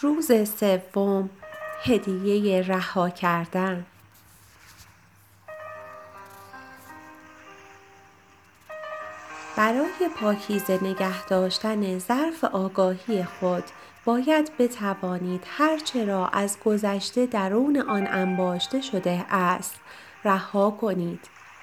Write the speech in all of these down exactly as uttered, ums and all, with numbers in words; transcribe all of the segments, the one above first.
روز سوم، هدیه رها کردن. برای پاکیزه نگه داشتن ظرف آگاهی خود باید بتوانید هرچه را از گذشته درون آن انباشته شده است رها کنید.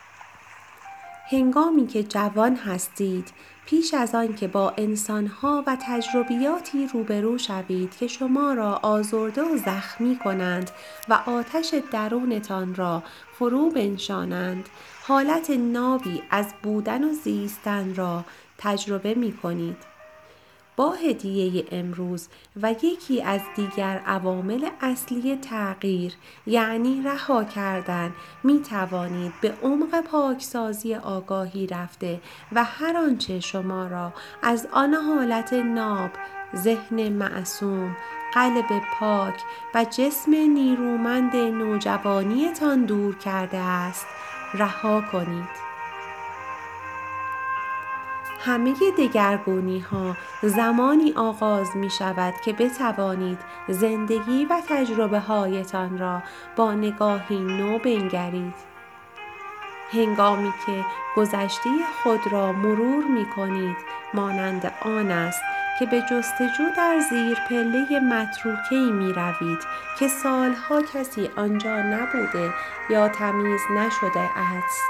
هنگامی که جوان هستید، پیش از آن که با انسان‌ها و تجربیاتی روبرو شوید که شما را آزرده و زخمی کنند و آتش درونتان را فرو بنشانند، حالت نابی از بودن و زیستن را تجربه می کنید. با هدیه امروز و یکی از دیگر عوامل اصلی تغییر، یعنی رها کردن، می توانید به عمق پاکسازی آگاهی رفته و هر آنچه شما را از آن حالت ناب، ذهن معصوم، قلب پاک و جسم نیرومند نوجوانیتان دور کرده است، رها کنید. همه دگرگونی ها زمانی آغاز می شود که بتوانید زندگی و تجربه هایتان را با نگاهی نو بنگرید. هنگامی که گذشته خود را مرور می کنید، مانند آن است که به جستجو در زیر پله متروکه‌ای می روید که سالها کسی آنجا نبوده یا تمیز نشده است.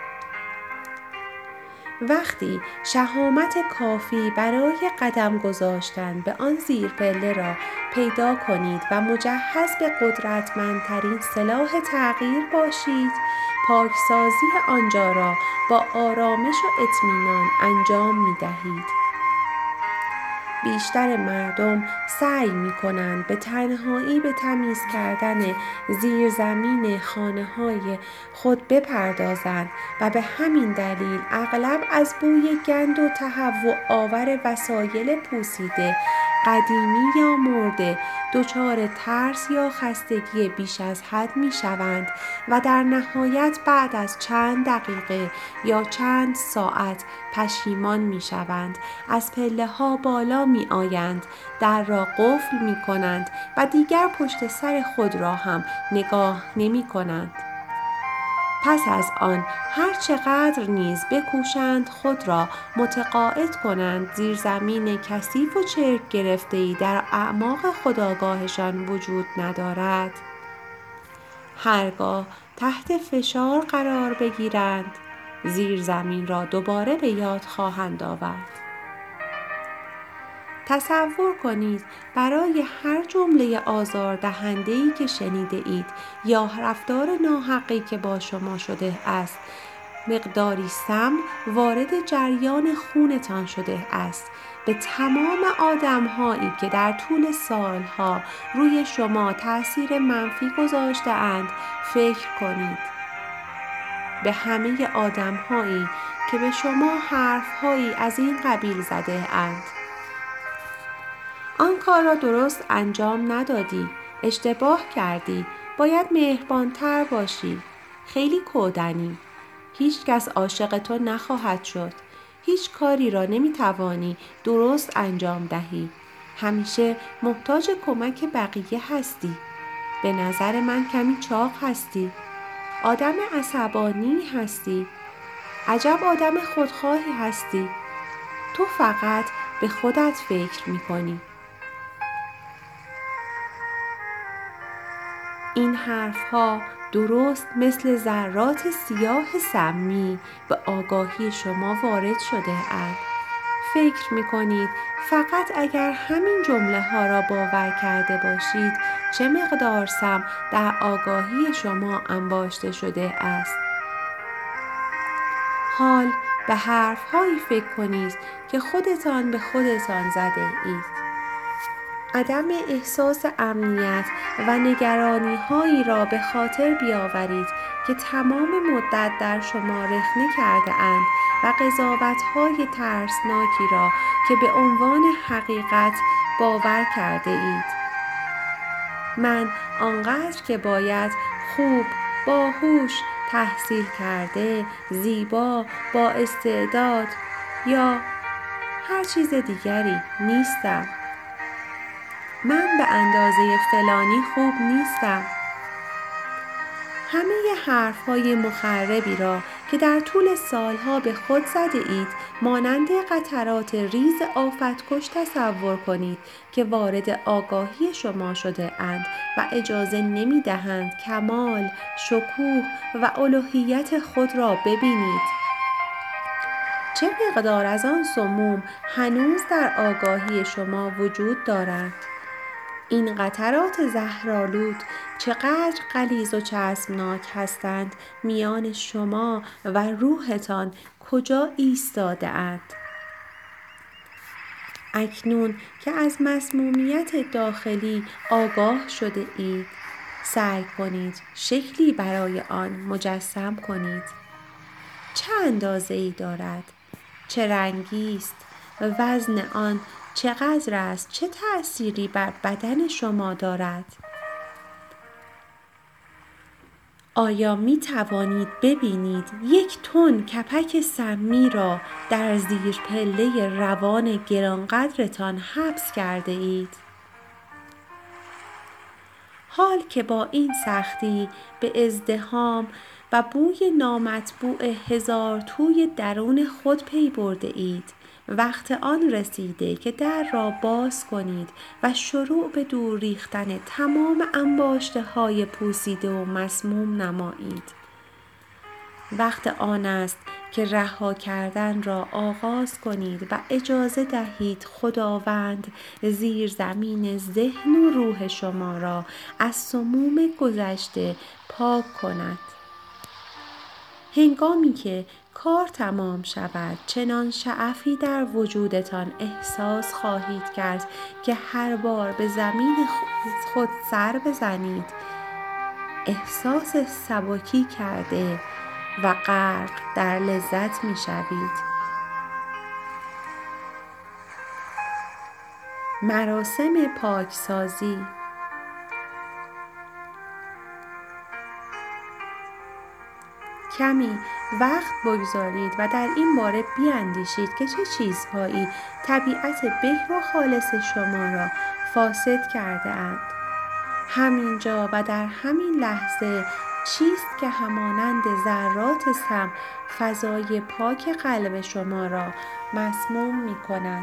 وقتی شهامت کافی برای قدم گذاشتن به آن زیر پله را پیدا کنید و مجهز به قدرتمندترین سلاح تغییر باشید، پاکسازی آنجا را با آرامش و اطمینان انجام می دهید. بیشتر مردم سعی می کنند به تنهایی به تمیز کردن زیرزمین خانه‌های خود بپردازند و به همین دلیل اغلب از بوی گند و تهوع آور وسایل پوسیده، قدیمی یا مرده دچار ترس یا خستگی بیش از حد می شوند و در نهایت بعد از چند دقیقه یا چند ساعت پشیمان می شوند. از پله ها بالا می آیند، در را قفل می کنند و دیگر پشت سر خود را هم نگاه نمی کنند. پس از آن هر چقدر نیز بکوشند خود را متقاعد کنند زیر زمین کثیف و چرک گرفته‌ای در اعماق خودآگاهشان وجود ندارد، هرگاه تحت فشار قرار بگیرند زیر زمین را دوباره به یاد خواهند آورد. تصور کنید برای هر جمله آزاردهنده‌ای که شنیده اید یا رفتار ناحقی که با شما شده است، مقداری سم وارد جریان خونتان شده است. به تمام آدم‌هایی که در طول سالها روی شما تأثیر منفی گذاشته‌اند فکر کنید. به همه آدم‌هایی که به شما حرف‌هایی از این قبیل زده‌اند. آن کار را درست انجام ندادی، اشتباه کردی، باید مهربان‌تر باشی، خیلی کودنی، هیچ کس عاشق تو نخواهد شد، هیچ کاری را نمی‌توانی درست انجام دهی، همیشه محتاج کمک بقیه هستی، به نظر من کمی چاق هستی، آدم عصبانی هستی، عجب آدم خودخواهی هستی، تو فقط به خودت فکر می‌کنی. این حرفها درست مثل ذرات سیاه سمی به آگاهی شما وارد شده اند. فکر می کنید فقط اگر همین جمله ها را باور کرده باشید چه مقدار سم در آگاهی شما انباشته شده است. حال به حرفهایی فکر کنید که خودتان به خودتان زده اید. عدم احساس امنیت و نگرانی هایی را به خاطر بیاورید که تمام مدت در شما رخنه کرده اند و قضاوت های ترسناکی را که به عنوان حقیقت باور کرده اید. من آنقدر که باید خوب، باهوش، تحصیل کرده، زیبا، با استعداد یا هر چیز دیگری نیستم. من به اندازه فلانی خوب نیستم. همه حرف‌های مخربی را که در طول سالها به خود زده اید مانند قطرات ریز آفت‌کش تصور کنید که وارد آگاهی شما شده اند و اجازه نمی دهند کمال، شکوه و الوهیت خود را ببینید. چه مقدار از آن سموم هنوز در آگاهی شما وجود دارد؟ این قطرات زهرآلود چقدر غلیظ و چسبناک هستند، میان شما و روحتان کجا ایستاده اند؟ اکنون که از مسمومیت داخلی آگاه شده اید، سعی کنید شکلی برای آن مجسم کنید. چه اندازه‌ای دارد؟ چه رنگی است؟ وزن آن چقدر است؟ چه تأثیری بر بدن شما دارد؟ آیا می توانید ببینید یک تن کپک سمی را در زیر پله روان گرانقدرتان حبس کرده اید؟ حال که با این سختی به ازدحام و بوی نامطبوع هزار توی درون خود پی برده اید، وقت آن رسیده که در را باز کنید و شروع به دور ریختن تمام انباشته های پوسیده و مسموم نمایید. وقت آن است که رها کردن را آغاز کنید و اجازه دهید خداوند زیر زمین ذهن و روح شما را از سموم گذشته پاک کند. هنگامی که کار تمام شود چنان شعفی در وجودتان احساس خواهید کرد که هر بار به زمین خود سر بزنید احساس سبکی کرده و غرق در لذت می شوید. مراسم پاکسازی. کمی وقت بگذارید و در این باره بیاندیشید که چه چیزهایی طبیعت بکر و خالص شما را فاسد کرده اند. همینجا و در همین لحظه چیست که همانند ذرات سم فضای پاک قلب شما را مسموم می کند؟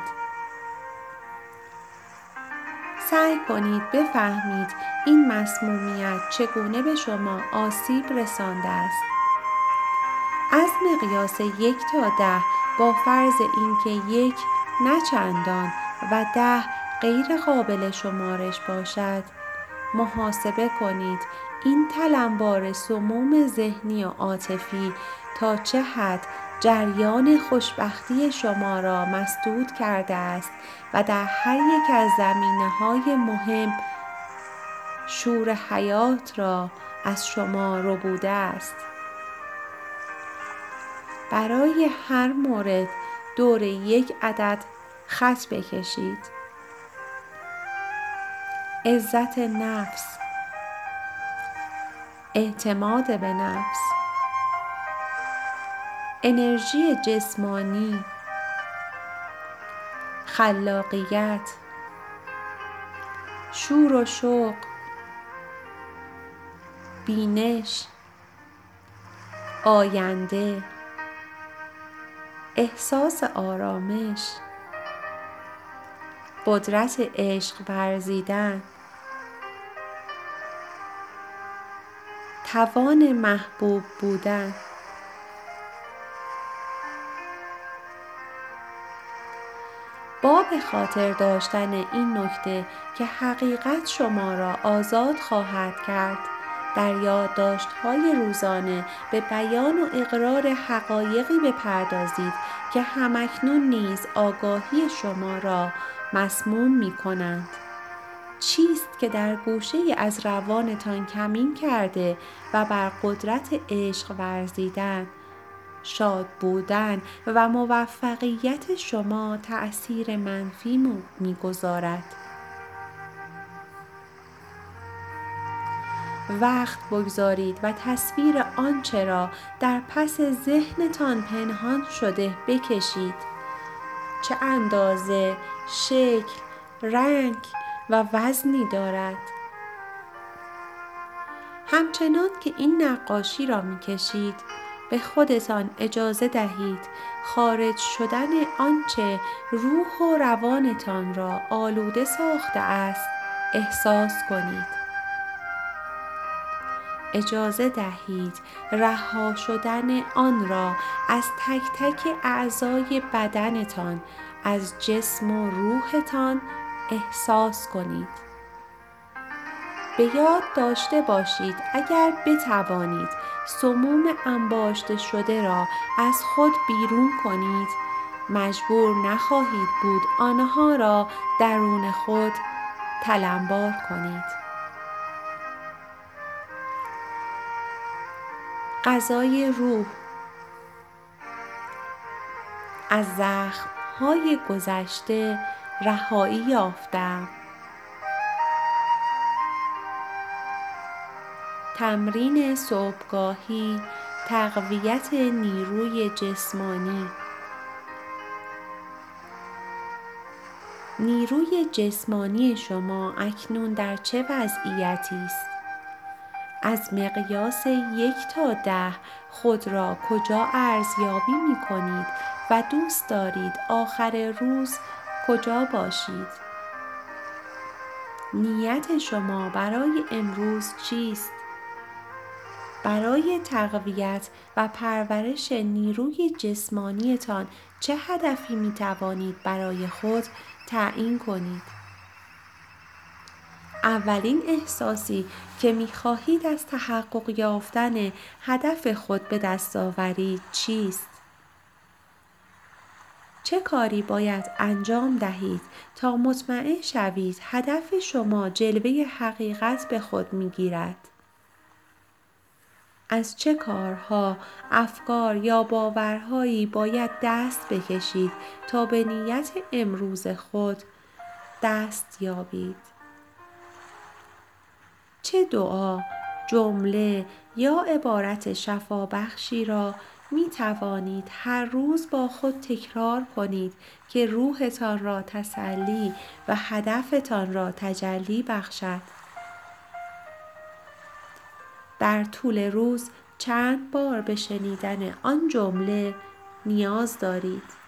سعی کنید بفهمید این مسمومیت چگونه به شما آسیب رسانده است. از مقیاس یک تا ده با فرض اینکه یک نه چندان و ده غیر قابل شمارش باشد محاسبه کنید این تلمبار سموم ذهنی و عاطفی تا چه حد جریان خوشبختی شما را مسدود کرده است و در هر یک از زمینه‌های مهم شور حیات را از شما ربوده است. برای هر مورد دور یک عدد خط بکشید. عزت نفس، اعتماد به نفس، انرژی جسمانی، خلاقیت، شور و شوق، بینش، آینده، احساس آرامش، قدرت عشق ورزیدن، توان محبوب بودن. با به خاطر داشتن این نکته که حقیقت شما را آزاد خواهد کرد، در یادداشت‌های روزانه به بیان و اقرار حقایقی بپردازید که همکنون نیز آگاهی شما را مسموم می‌کنند. چیست که در گوشه‌ای از روانتان کمین کرده و بر قدرت عشق ورزیدن، شاد بودن و موفقیت شما تأثیر منفی می‌گذارد؟ وقت بگذارید و تصویر آنچه را در پس ذهنتان پنهان شده بکشید. چه اندازه، شکل، رنگ و وزنی دارد. همچنان که این نقاشی را می‌کشید، به خودتان اجازه دهید خارج شدن آنچه روح و روانتان را آلوده ساخته است احساس کنید. اجازه دهید رها شدن آن را از تک تک اعضای بدنتان، از جسم و روحتان احساس کنید. به یاد داشته باشید اگر بتوانید سموم انباشته شده را از خود بیرون کنید، مجبور نخواهید بود آنها را درون خود تلمبار کنید. غذای روح. از زخم‌های گذشته رهایی یافتم. تمرین صبحگاهی، تقویت نیروی جسمانی. نیروی جسمانی شما اکنون در چه وضعیتی است؟ از مقیاس یک تا ده خود را کجا ارزیابی می کنید و دوست دارید آخر روز کجا باشید؟ نیت شما برای امروز چیست؟ برای تقویت و پرورش نیروی جسمانیتان چه هدفی می توانید برای خود تعیین کنید؟ اولین احساسی که می خواهید از تحقق یافتن هدف خود به دست آورید چیست؟ چه کاری باید انجام دهید تا مطمئن شوید هدف شما جلوه حقیقت به خود می گیرد؟ از چه کارها، افکار یا باورهایی باید دست بکشید تا به نیت امروز خود دست یابید؟ چه دعا، جمله یا عبارت شفابخشی را می توانید هر روز با خود تکرار کنید که روحتان را تسلی و هدفتان را تجلی بخشد؟ در طول روز چند بار به شنیدن آن جمله نیاز دارید؟